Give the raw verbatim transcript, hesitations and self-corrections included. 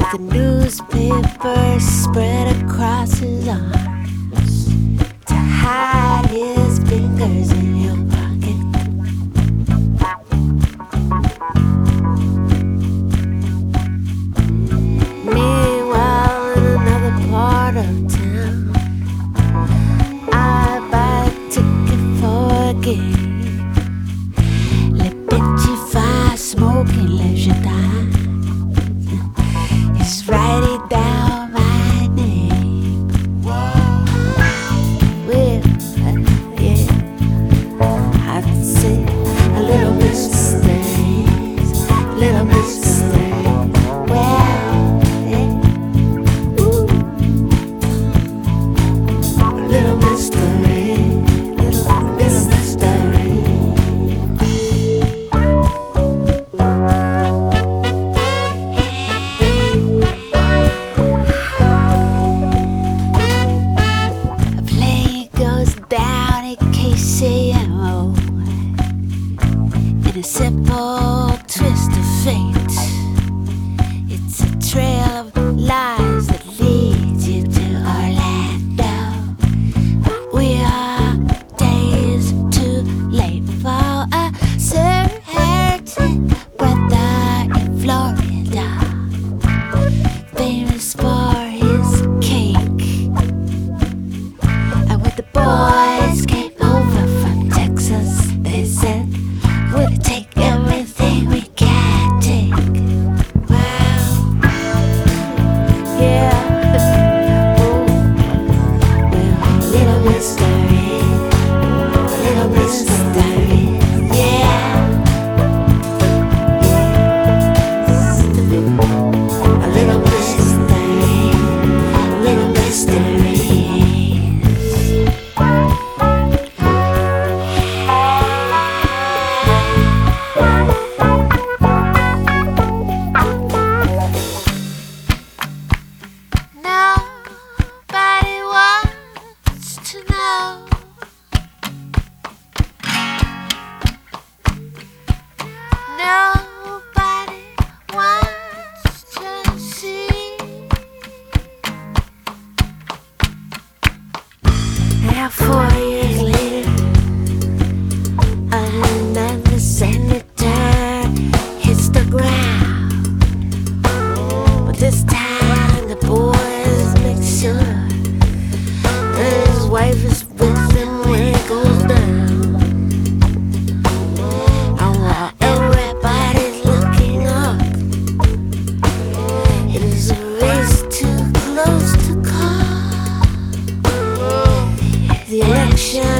with a newspaper spread across his arms to hide his fingers in your pocket. Meanwhile, in another part of town, I buy a ticket for a game. Le petit va smoking leisure time. He's writing down my name. Well, uh, yeah, I'd say a little mystery, little mystery. Well, yeah, ooh, little mystery, little mystery. A plane goes down at K C M O in a simple twist of fate. It's a trail of lies that leads you to Orlando. But we are days too late for a certain weather in Florida, famous for his cake. And when the boys came over from Texas, they said, we'll take everything we can take. Wow, yeah. Oh, well, little mystery, little mystery, yeah. Yes. A little mystery, little mysteries. Nobody wants to know. Nobody wants to see. Now four years later, another senator hits the ground. But this time the boys make sure that his wife is with him when he goes down. And while everybody's looking up, it is a race too close to call. The election